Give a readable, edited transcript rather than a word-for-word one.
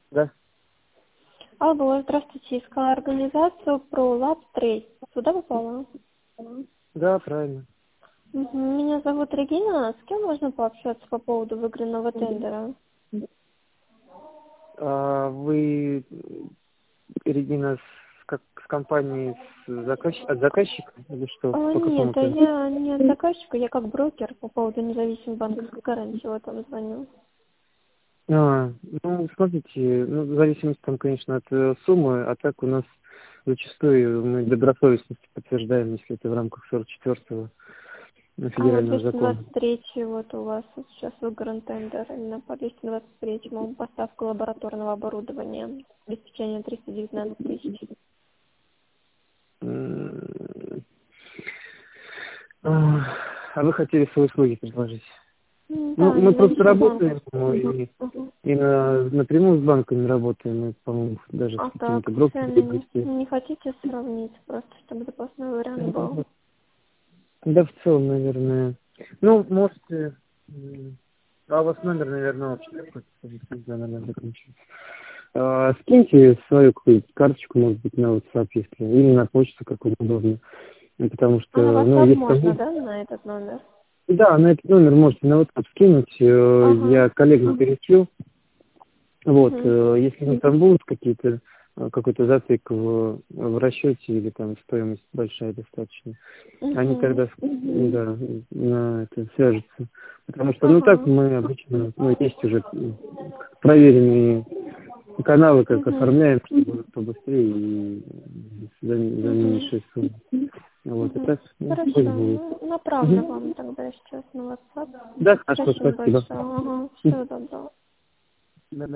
Да? Алло, здравствуйте. Искала организацию про лаб-трейд. Сюда попала? Да, правильно. Меня зовут Регина. С кем можно пообщаться по поводу выигранного тендера? Вы, Регина, с компанией от заказчика или что? По какому Нет, поводу? я не от заказчика, я как брокер по поводу независимой банковской гарантии вот там звоню. Ну, смотрите, в зависимости там, конечно, от суммы, а так у нас зачастую мы добросовестность подтверждаем, если это в рамках 44-го федерального закона. 223 вот у вас вот сейчас выигран тендер именно по 223 поставка лабораторного оборудования, обеспечение 319 тысяч. М, А вы хотели свои услуги предложить? Ну, Да, мы просто независимый банк. работаем, Мгм. и напрямую с банками работаем, и, по-моему, даже с А какими-то так, с брокерами. ценами не хотите сравнить, просто чтобы запасной вариант был? Да, в целом, наверное. Ну, можете... А у вас номер, наверное, общий какой-то, скажите, да, наверное, закончил. Скиньте свою какую-то карточку, может быть, на WhatsApp, если, или на почту, как вам удобно. Потому А на что, ну, WhatsApp есть можно, там... да, на этот номер? Да, на этот номер можете на WhatsApp скинуть, Ага. я коллегам перешлю. Вот, Угу. если у них там будут какие-то, какой-то затык в расчете или там стоимость большая достаточно, они Угу. тогда, да, на это свяжутся. Потому что, ну, так Ага. мы обычно, ну, есть уже проверенные каналы, как Угу. оформляем, чтобы побыстрее и за Угу. меньшую сумму. Вот, и Угу. так, ну, Хорошо. пусть будет. Ну, направлю Мгм. вам тогда сейчас на WhatsApp. Да, хорошо, Спасибо спасибо. большое. Ага. Мгм. Всего доброго. Да, да.